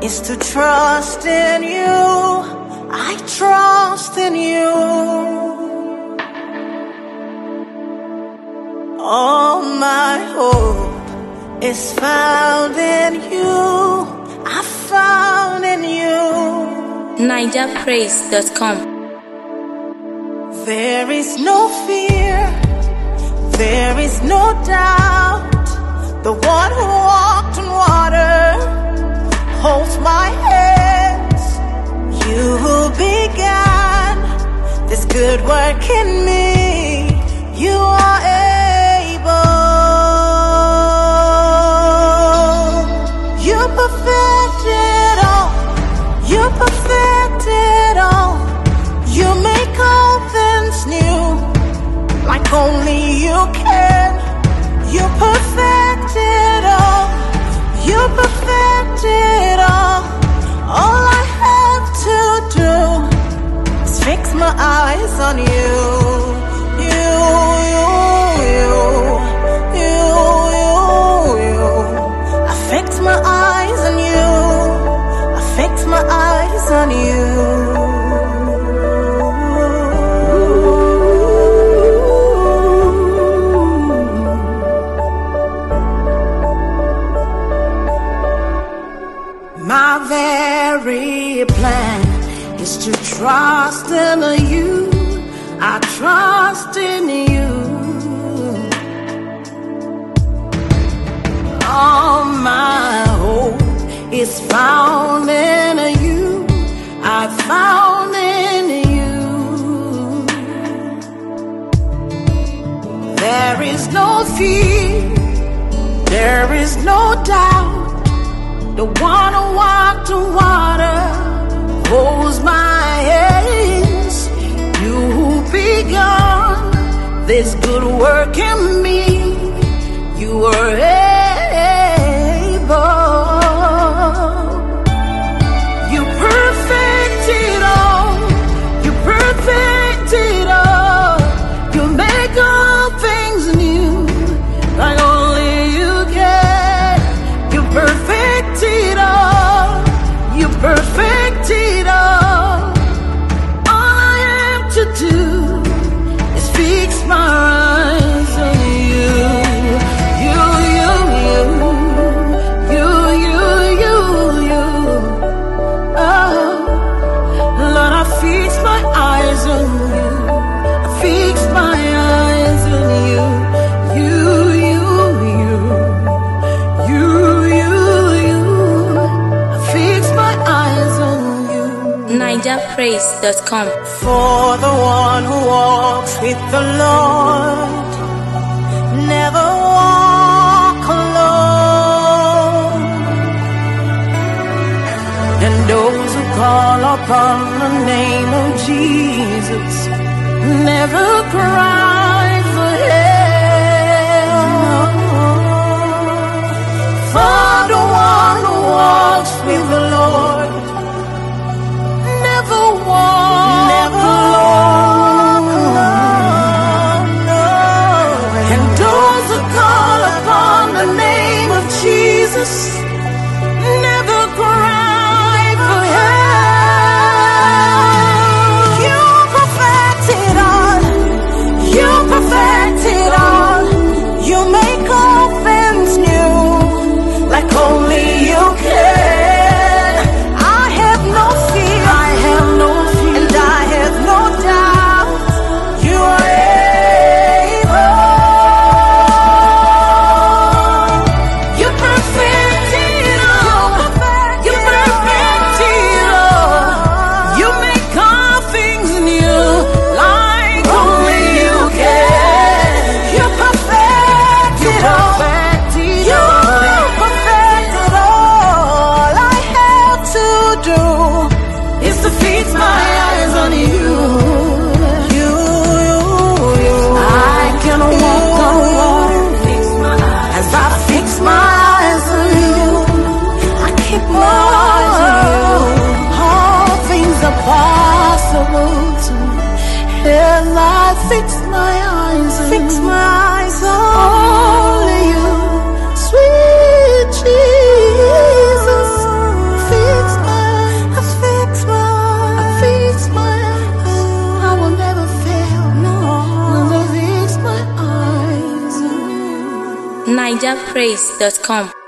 is to trust in you. I trust in you. All my hope is found in you. I found in you. NigerPraise.com. There is no fear, there is no doubt. The one who walked on water holds my hands. You who began this good work in me, you are able. You perfected all, you perfected all. You make all things new, like only you can. You perfected all, you perfected all. All I have to do is fix my eyes on you. You, you, you, you, you, you. I fix my eyes on you. I fix my eyes on you. My very plan is to trust in you. I trust in you. All my hope is found in you. I found in you. There is no fear, there is no doubt. The one who walked on water holds my hands. You who begun this good work in me, you are able. You perfected all, you perfected all. You make all things new, like only you can. You perfected all, you perfected all. All I have to do is fix my eyes on you. You, you, you, you, you, you, you. Oh, Lord, I fix my eyes on you. I fix my eyes on you. You, you, you, you, you. NigerPraise.com. For the one who walks with the Lord never walk alone, and those who call upon the name of Jesus never cry for help. For the one who walks with the Lord never walk alone, no. And those who call upon the name of Jesus never cry for help. You perfected all, you perfected all. You make all things new, like only you can. Fix my eyes on only you, sweet Jesus. Fix NigerPraise.com.